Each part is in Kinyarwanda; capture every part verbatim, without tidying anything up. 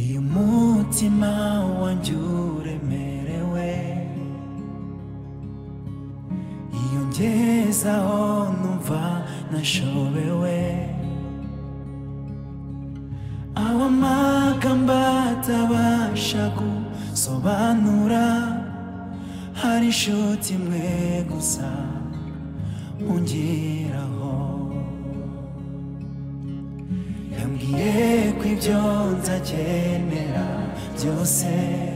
iyo umutima wanjye uremerewe, iyo ngeze aho numva nashobewe, aho amagambo atabasha gusobanura, hari inshuti imwe gusa ungiraho. Yambwiye ko ibyo nzakenera byose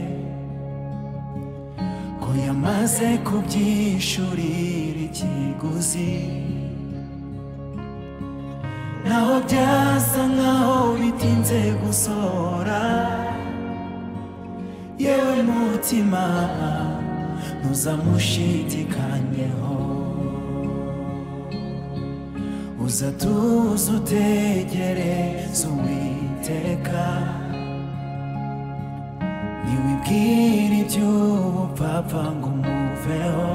ko yamaze kubyishurira ikiguzi, naho byasa nkaho bitinze gusohora. Yewe mutima ntuzamushidikanyeho, uzatuza utegereze Uwiteka, niwibwire iby'ubupfapfa ngo umuveho.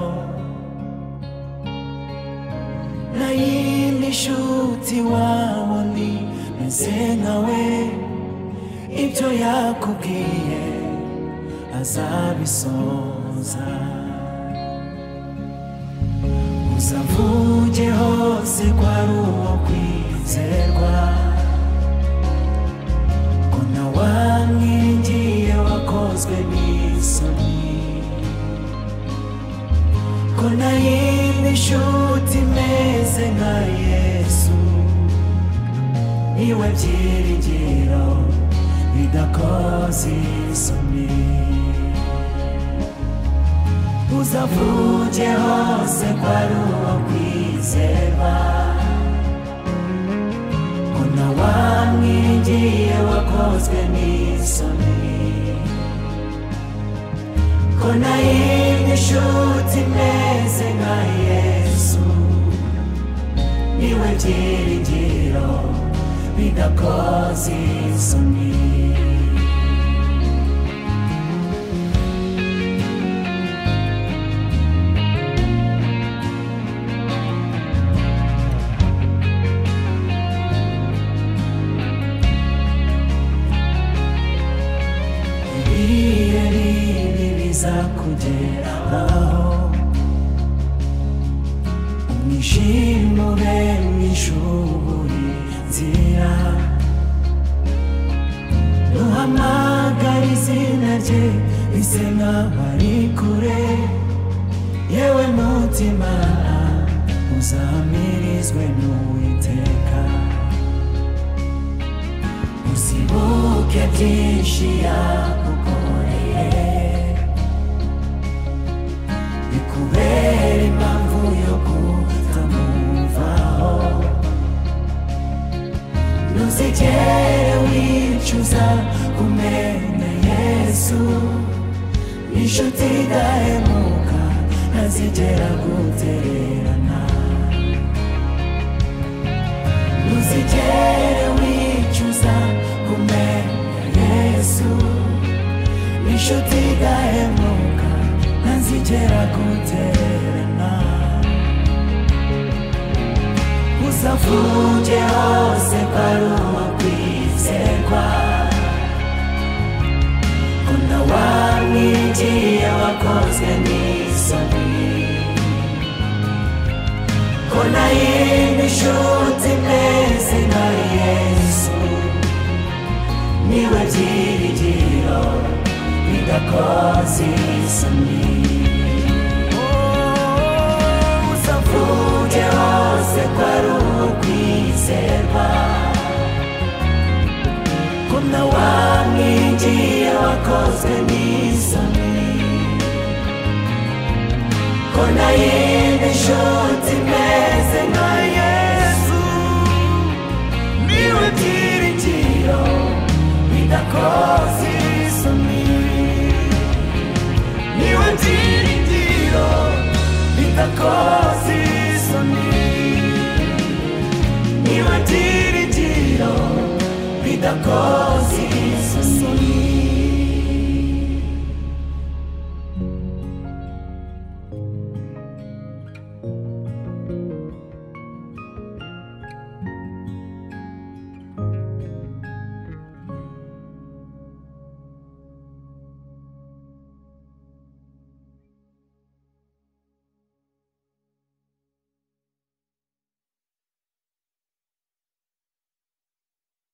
nta yindi nshuti wabona imeze nkawe, ibyo yakubwiye azabisohoza. Uzavuge hose ko ari uwo kwizerwa, ko ntawamwiringiye wakozwe n'isoni, ko nta yindi nshuti imeze nka Yesu, niwe byiringiro bidakoze isoni. Uzavuge hose ko ari uwo kwizerwa, ko ntawamwiringiye wakozwe n'isoni, ko nta yindi nshuti imeze nka Yesu, niwe byiringiro bidakoze isoni. Kugeraho umwijima ube mwinshi ubura inzira, nuhamagara izina rye bise nkaho ari kure. Yewe mutima uzahamirizwe n'Uwiteka, uzibuke byinshi yagukoreye, kubera impamvu yo kutamuvaho. Ntuzigere wicuza kumenya Yesu, inshuti idahemuka ntazigera gutererana. Ntuzigere wicuza kumenya Yesu, inshuti idahemuka ntazigera gutererana. Uzavuge hose ko ari uwo kwizerwa, ko ntawamwiringiye wakozwe n'isoni, ko nta yindi nshuti imeze nka Yesu, niwe byiringiro bidakoze isoni. Uzavuge hose ko ari uwo kwizerwa, ko ntawamwiringiye wakozwe n'isoni, ko nta yindi nshuti imeze nka Yesu, niwe byiringiro bidakoze isoni, niwe byiringiro bidakoze isoni, niwe byiringiro bidakoze isoni.